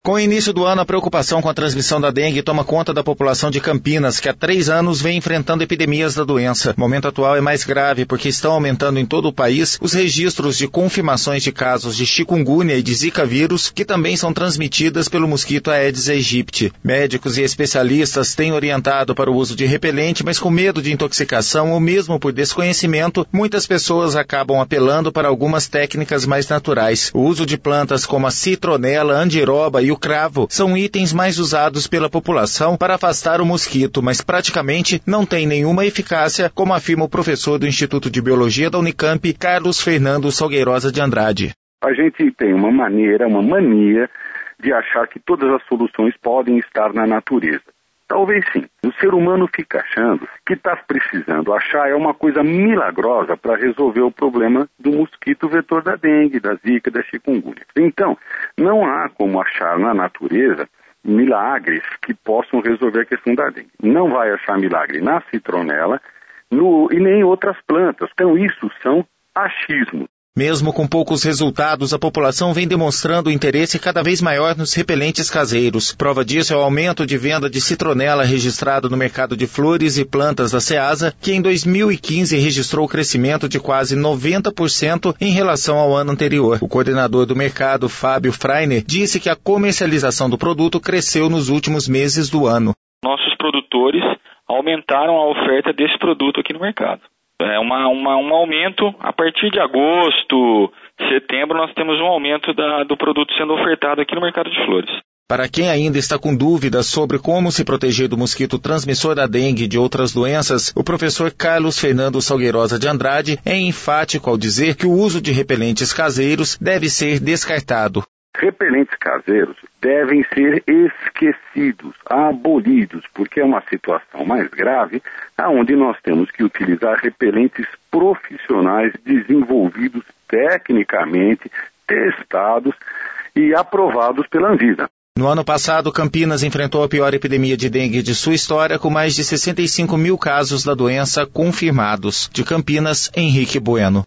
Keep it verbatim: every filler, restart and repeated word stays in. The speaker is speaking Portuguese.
Com o início do ano, a preocupação com a transmissão da dengue toma conta da população de Campinas, que há três anos vem enfrentando epidemias da doença. O momento atual é mais grave porque estão aumentando em todo o país os registros de confirmações de casos de chikungunya e de zika vírus, que também são transmitidas pelo mosquito Aedes aegypti. Médicos e especialistas têm orientado para o uso de repelente, mas com medo de intoxicação ou mesmo por desconhecimento, muitas pessoas acabam apelando para algumas técnicas mais naturais. O uso de plantas como a citronela, andiroba e o cravo são itens mais usados pela população para afastar o mosquito, mas praticamente não tem nenhuma eficácia, como afirma o professor do Instituto de Biologia da Unicamp, Carlos Fernando Salgueirosa de Andrade. A gente tem uma maneira, uma mania de achar que todas as soluções podem estar na natureza. Talvez sim. O ser humano fica achando que está precisando achar é uma coisa milagrosa para resolver o problema do mosquito vetor da dengue, da zika, da chikungunya. Então, não há como achar na natureza milagres que possam resolver a questão da dengue. Não vai achar milagre na citronela no, e nem em outras plantas. Então, isso são achismos. Mesmo com poucos resultados, a população vem demonstrando um interesse cada vez maior nos repelentes caseiros. Prova disso é o aumento de venda de citronela registrado no mercado de flores e plantas da Ceasa, que em dois mil e quinze registrou crescimento de quase noventa por cento em relação ao ano anterior. O coordenador do mercado, Fábio Freiner, disse que a comercialização do produto cresceu nos últimos meses do ano. Nossos produtores aumentaram a oferta desse produto aqui no mercado. É uma, uma, um aumento, a partir de agosto, setembro, nós temos um aumento da, do produto sendo ofertado aqui no mercado de flores. Para quem ainda está com dúvidas sobre como se proteger do mosquito transmissor da dengue e de outras doenças, o professor Carlos Fernando Salgueirosa de Andrade é enfático ao dizer que o uso de repelentes caseiros deve ser descartado. Repelentes caseiros devem ser esquecidos, abolidos, porque é uma situação mais grave, onde nós temos que utilizar repelentes profissionais desenvolvidos tecnicamente, testados e aprovados pela Anvisa. No ano passado, Campinas enfrentou a pior epidemia de dengue de sua história, com mais de sessenta e cinco mil casos da doença confirmados. De Campinas, Henrique Bueno.